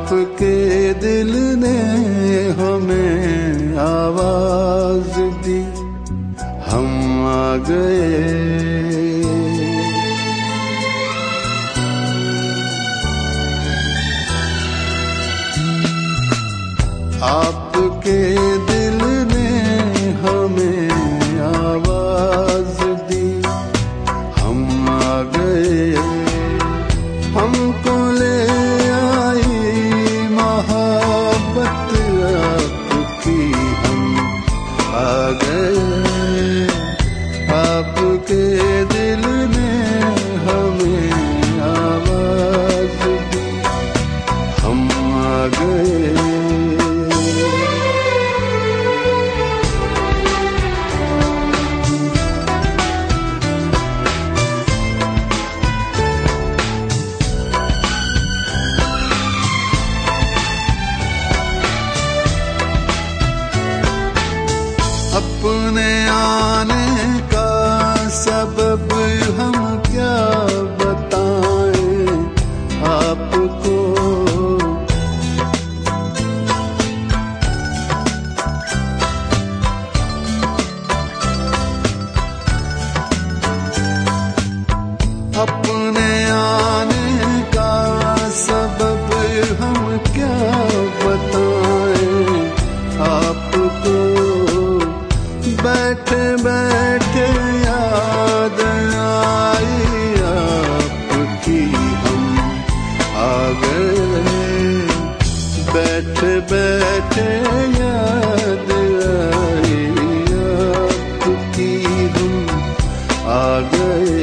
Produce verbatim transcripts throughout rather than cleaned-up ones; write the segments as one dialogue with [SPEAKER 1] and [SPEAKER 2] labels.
[SPEAKER 1] आपके दिल ने हमें आवाज दी, हम आ गए। आपके दिल ने हमें आवाज दी, हम आ गए। हमको ले आई मोहब्बत आपकी, हम आ गए। आपके दिल ने हमें आवाज दी, हम आ गए। अपने आने का सबब हम क्या बताएं आपको, अपने आने का सबब हम क्या बताएं आपको। बैठे बैठे याद आई आपकी, हम आ गए। बैठे बैठे याद आई आपकी, हम आ गए।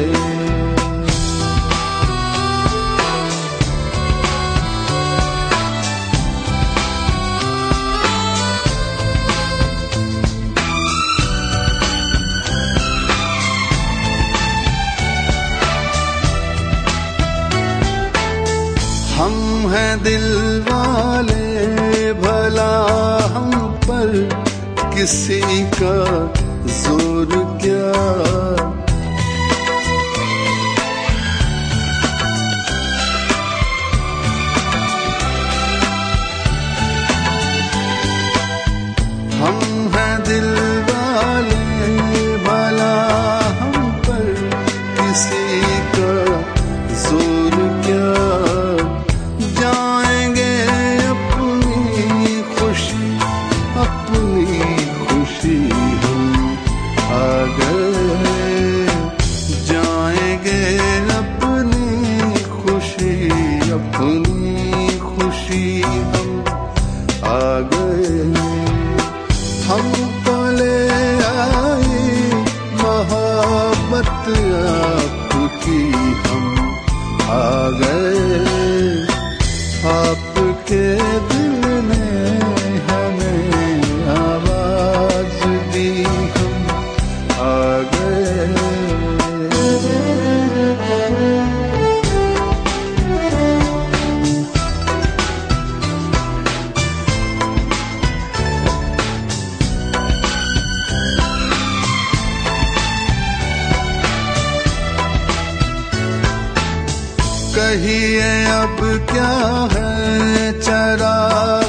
[SPEAKER 1] हम हैं दिल वाले, भला हम पर किसी का जोर क्या। हम हैं दिल वाले, भला हम पर किसी का जोर क्या। जाएंगे अपनी खुशी, अपनी खुशी, हम आ गए। जाएंगे अपनी खुशी, अपनी खुशी, हम आ गए। हमको ले आई मोहब्बत आपकी, हम आ गए। आपके दिल ने हमें आवाज दी, हम आ गए। कहिए अब क्या है चरा